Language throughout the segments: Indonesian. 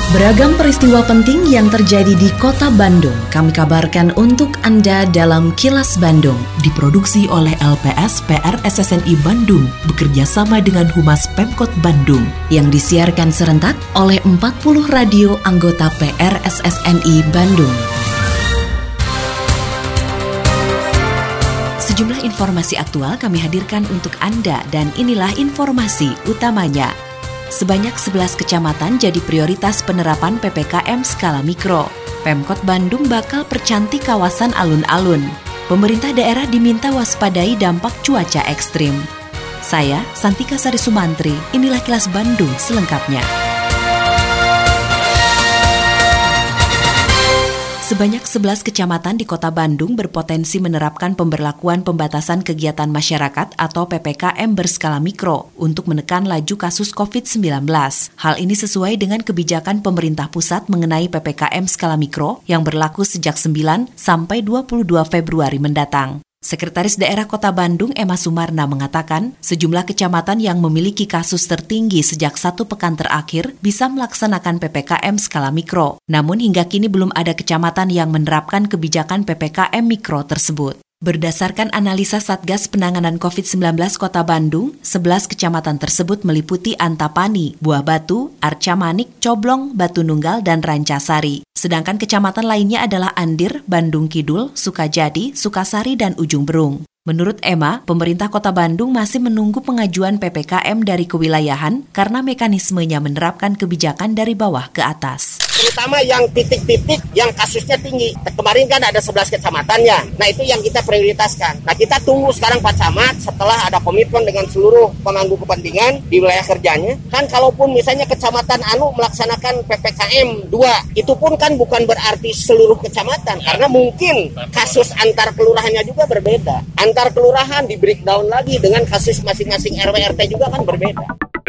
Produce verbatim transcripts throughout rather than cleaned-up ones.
Beragam peristiwa penting yang terjadi di Kota Bandung kami kabarkan untuk Anda dalam Kilas Bandung. Diproduksi oleh L P S P R S S N I Bandung bekerja sama dengan Humas Pemkot Bandung yang disiarkan serentak oleh empat puluh radio anggota P R S S N I Bandung. Sejumlah informasi aktual kami hadirkan untuk Anda dan inilah informasi utamanya. Sebanyak sebelas kecamatan jadi prioritas penerapan P P K M skala mikro. Pemkot Bandung bakal percantik kawasan alun-alun. Pemerintah daerah diminta waspadai dampak cuaca ekstrim. Saya, Santika Sari Sumantri, inilah Kilas Bandung selengkapnya. Sebanyak sebelas kecamatan di Kota Bandung berpotensi menerapkan pemberlakuan pembatasan kegiatan masyarakat atau P P K M berskala mikro untuk menekan laju kasus covid sembilan belas. Hal ini sesuai dengan kebijakan pemerintah pusat mengenai P P K M skala mikro yang berlaku sejak sembilan sampai dua puluh dua Februari mendatang. Sekretaris Daerah Kota Bandung Emma Sumarna mengatakan sejumlah kecamatan yang memiliki kasus tertinggi sejak satu pekan terakhir bisa melaksanakan P P K M skala mikro. Namun hingga kini belum ada kecamatan yang menerapkan kebijakan P P K M mikro tersebut. Berdasarkan analisa Satgas Penanganan covid sembilan belas Kota Bandung, sebelas kecamatan tersebut meliputi Antapani, Buah Batu, Arca Manik, Coblong, Batu Nunggal, dan Rancasari. Sedangkan kecamatan lainnya adalah Andir, Bandung Kidul, Sukajadi, Sukasari, dan Ujung Berung. Menurut Emma, pemerintah Kota Bandung masih menunggu pengajuan P P K M dari kewilayahan karena mekanismenya menerapkan kebijakan dari bawah ke atas. Terutama yang titik-titik yang kasusnya tinggi. Kemarin kan ada sebelas kecamatan ya. Nah itu yang kita prioritaskan. Nah kita tunggu sekarang Pak Camat setelah ada komitmen dengan seluruh pemangku kepentingan di wilayah kerjanya. Kan kalaupun misalnya kecamatan Anu melaksanakan P P K M dua, itu pun kan bukan berarti seluruh kecamatan. Karena mungkin kasus antar kelurahannya juga berbeda. Antar kelurahan di breakdown lagi dengan kasus masing-masing R W R T juga kan berbeda.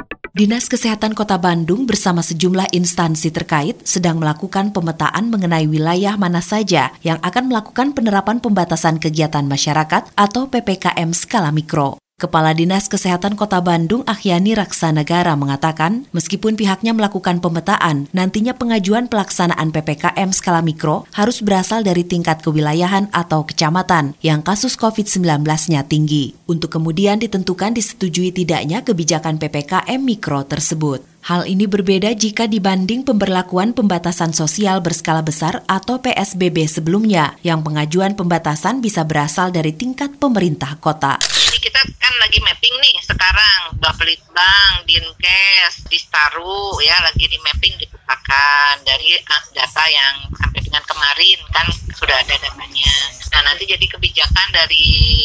Dinas Kesehatan Kota Bandung bersama sejumlah instansi terkait sedang melakukan pemetaan mengenai wilayah mana saja yang akan melakukan penerapan pembatasan kegiatan masyarakat atau P P K M skala mikro. Kepala Dinas Kesehatan Kota Bandung Akhyani Raksanagara mengatakan, meskipun pihaknya melakukan pemetaan, nantinya pengajuan pelaksanaan P P K M skala mikro harus berasal dari tingkat kewilayahan atau kecamatan yang kasus covid sembilan belas-nya tinggi, untuk kemudian ditentukan disetujui tidaknya kebijakan P P K M mikro tersebut. Hal ini berbeda jika dibanding pemberlakuan pembatasan sosial berskala besar atau P S B B sebelumnya, yang pengajuan pembatasan bisa berasal dari tingkat pemerintah kota. Kita kan lagi mapping nih sekarang, Bapelitbang, Dinkes, Distaru ya lagi di mapping dibukakan dari data yang sampai dengan kemarin kan sudah ada datanya. Nah nanti jadi kebijakan dari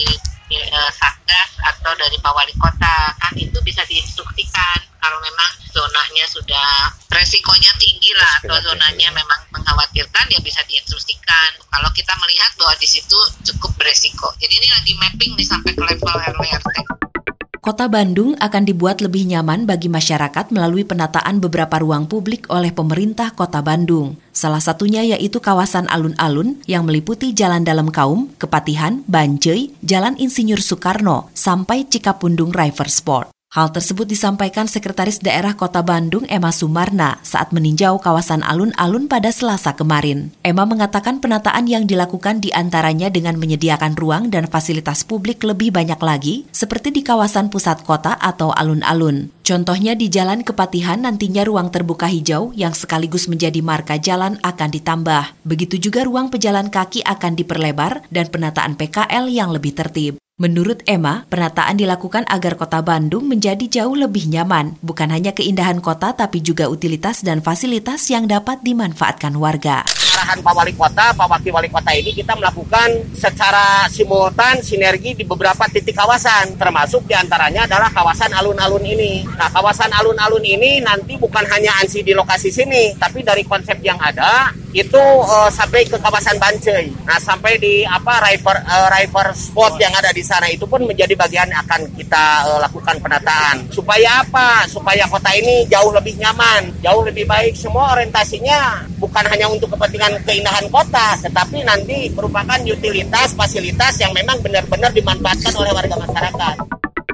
eh, Satgas atau dari Pak Wali Kota kan itu bisa diinstruksikan kalau memang zonanya sudah resikonya tinggi lah atau zonanya memang mengkhawatirkan ya bisa diinstruksikan. Kalau kita melihat bahwa di situ cukup beresiko. Jadi ini lagi mapping nih sampai ke level R W R T. Kota Bandung akan dibuat lebih nyaman bagi masyarakat melalui penataan beberapa ruang publik oleh pemerintah Kota Bandung. Salah satunya yaitu kawasan alun-alun yang meliputi Jalan Dalam Kaum, Kepatihan, Bancai, Jalan Insinyur Soekarno, sampai Cikapundung River Sport. Hal tersebut disampaikan Sekretaris Daerah Kota Bandung Emma Sumarna saat meninjau kawasan alun-alun pada Selasa kemarin. Emma mengatakan penataan yang dilakukan diantaranya dengan menyediakan ruang dan fasilitas publik lebih banyak lagi, seperti di kawasan pusat kota atau alun-alun. Contohnya di Jalan Kepatihan nantinya ruang terbuka hijau yang sekaligus menjadi marka jalan akan ditambah. Begitu juga ruang pejalan kaki akan diperlebar dan penataan P K L yang lebih tertib. Menurut Emma, penataan dilakukan agar Kota Bandung menjadi jauh lebih nyaman, bukan hanya keindahan kota tapi juga utilitas dan fasilitas yang dapat dimanfaatkan warga. Arahan Pak Wali Kota, Pak Wakil Wali Kota ini kita melakukan secara simultan sinergi di beberapa titik kawasan, termasuk diantaranya adalah kawasan alun-alun ini. Nah, kawasan alun-alun ini nanti bukan hanya ansi di lokasi sini, tapi dari konsep yang ada itu uh, sampai ke kawasan Bancai. Nah, sampai di apa river uh, river spot yang ada di sana itu pun menjadi bagian akan kita uh, lakukan penataan. Supaya apa? Supaya kota ini jauh lebih nyaman, jauh lebih baik. Semua orientasinya bukan hanya untuk kepentingan keindahan kota, tetapi nanti merupakan utilitas, fasilitas yang memang benar-benar dimanfaatkan oleh warga masyarakat.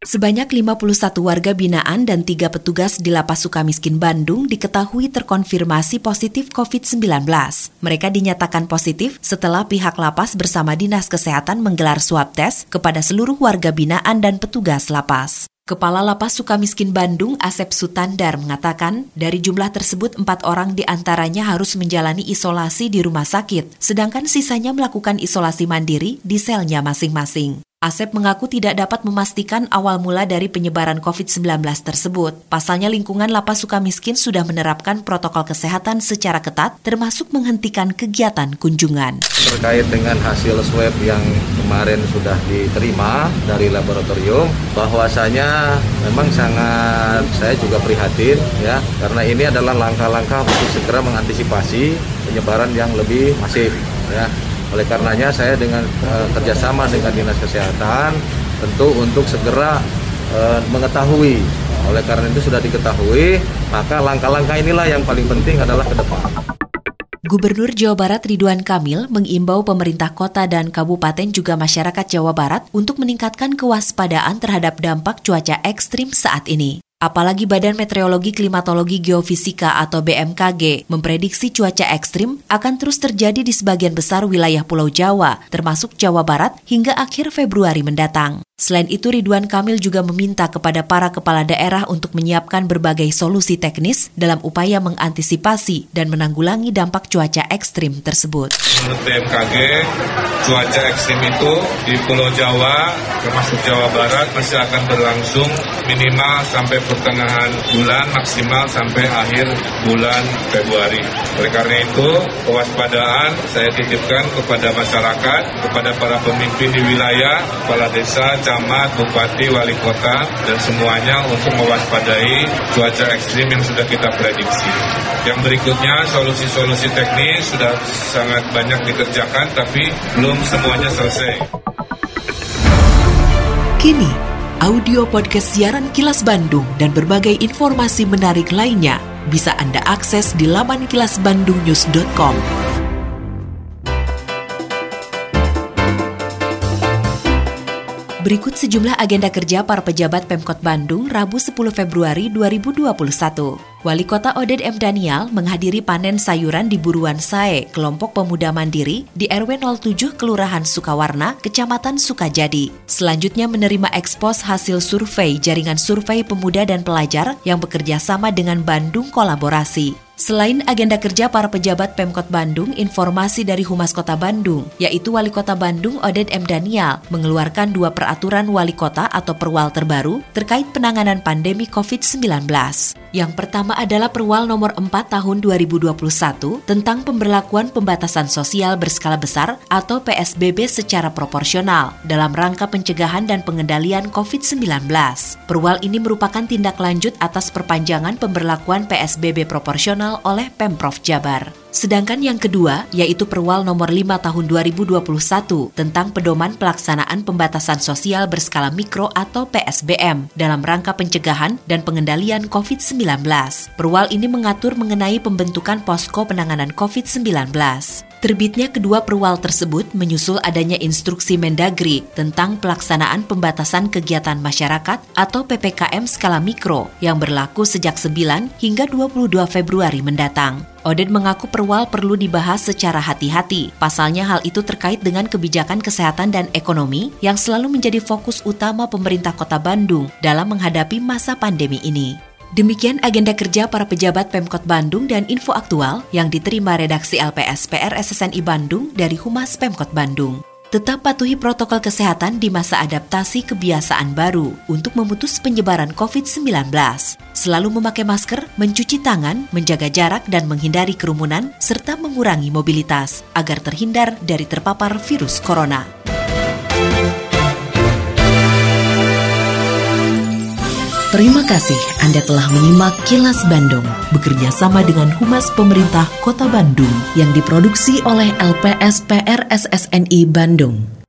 Sebanyak lima puluh satu warga binaan dan tiga petugas di Lapas Sukamiskin Bandung diketahui terkonfirmasi positif covid sembilan belas. Mereka dinyatakan positif setelah pihak lapas bersama Dinas Kesehatan menggelar swab tes kepada seluruh warga binaan dan petugas lapas. Kepala Lapas Sukamiskin Bandung, Asep Sutandar, mengatakan dari jumlah tersebut empat orang diantaranya harus menjalani isolasi di rumah sakit, sedangkan sisanya melakukan isolasi mandiri di selnya masing-masing. Asep mengaku tidak dapat memastikan awal mula dari penyebaran covid sembilan belas tersebut. Pasalnya lingkungan Lapas Sukamiskin sudah menerapkan protokol kesehatan secara ketat, termasuk menghentikan kegiatan kunjungan. Terkait dengan hasil swab yang kemarin sudah diterima dari laboratorium, bahwasanya memang sangat saya juga prihatin ya, karena ini adalah langkah-langkah untuk segera mengantisipasi penyebaran yang lebih masif ya. Oleh karenanya saya dengan uh, kerjasama dengan Dinas Kesehatan tentu untuk segera uh, mengetahui. Oleh karena itu sudah diketahui, maka langkah-langkah inilah yang paling penting adalah ke depan. Gubernur Jawa Barat Ridwan Kamil mengimbau pemerintah kota dan kabupaten juga masyarakat Jawa Barat untuk meningkatkan kewaspadaan terhadap dampak cuaca ekstrim saat ini. Apalagi Badan Meteorologi, Klimatologi, Geofisika atau B M K G memprediksi cuaca ekstrim akan terus terjadi di sebagian besar wilayah Pulau Jawa, termasuk Jawa Barat hingga akhir Februari mendatang. Selain itu, Ridwan Kamil juga meminta kepada para kepala daerah untuk menyiapkan berbagai solusi teknis dalam upaya mengantisipasi dan menanggulangi dampak cuaca ekstrim tersebut. Menurut B M K G, cuaca ekstrim itu di Pulau Jawa, termasuk Jawa Barat, masih akan berlangsung minimal sampai pertengahan bulan, maksimal sampai akhir bulan Februari. Oleh karena itu, kewaspadaan saya titipkan kepada masyarakat, kepada para pemimpin di wilayah, kepala desa, camat, bupati, wali kota, dan semuanya untuk mewaspadai cuaca ekstrim yang sudah kita prediksi. Yang berikutnya, solusi-solusi teknis sudah sangat banyak dikerjakan, tapi belum semuanya selesai. Kini, audio podcast siaran Kilas Bandung dan berbagai informasi menarik lainnya bisa Anda akses di laman kilas bandung news dot com. Berikut sejumlah agenda kerja para pejabat Pemkot Bandung Rabu sepuluh Februari dua ribu dua puluh satu. Wali Kota Oded M. Daniel menghadiri panen sayuran di Buruan Sae, kelompok pemuda mandiri di R W nol tujuh Kelurahan Sukawarna, Kecamatan Sukajadi. Selanjutnya menerima ekspos hasil survei Jaringan Survei Pemuda dan Pelajar yang bekerja sama dengan Bandung Kolaborasi. Selain agenda kerja para pejabat Pemkot Bandung, informasi dari Humas Kota Bandung, yaitu Wali Kota Bandung Oded M. Daniel, mengeluarkan dua peraturan wali kota atau perwal terbaru terkait penanganan pandemi covid sembilan belas. Yang pertama adalah Perwal nomor empat tahun dua ribu dua puluh satu tentang pemberlakuan pembatasan sosial berskala besar atau P S B B secara proporsional dalam rangka pencegahan dan pengendalian covid sembilan belas. Perwal ini merupakan tindak lanjut atas perpanjangan pemberlakuan P S B B proporsional oleh Pemprov Jabar. Sedangkan yang kedua, yaitu Perwal nomor lima tahun dua ribu dua puluh satu tentang pedoman pelaksanaan pembatasan sosial berskala mikro atau P S B M dalam rangka pencegahan dan pengendalian covid sembilan belas. Perwal ini mengatur mengenai pembentukan posko penanganan covid sembilan belas. Terbitnya kedua perwal tersebut menyusul adanya instruksi Mendagri tentang pelaksanaan pembatasan kegiatan masyarakat atau P P K M skala mikro yang berlaku sejak sembilan hingga dua puluh dua Februari mendatang. Oded mengaku perwal perlu dibahas secara hati-hati. Pasalnya hal itu terkait dengan kebijakan kesehatan dan ekonomi yang selalu menjadi fokus utama pemerintah Kota Bandung dalam menghadapi masa pandemi ini. Demikian agenda kerja para pejabat Pemkot Bandung dan info aktual yang diterima redaksi L P S P R S S N I Bandung dari Humas Pemkot Bandung. Tetap patuhi protokol kesehatan di masa adaptasi kebiasaan baru untuk memutus penyebaran covid sembilan belas. Selalu memakai masker, mencuci tangan, menjaga jarak dan menghindari kerumunan, serta mengurangi mobilitas agar terhindar dari terpapar virus corona. Terima kasih Anda telah menyimak Kilas Bandung bekerja sama dengan Humas Pemerintah Kota Bandung yang diproduksi oleh L P S P R S S N I Bandung.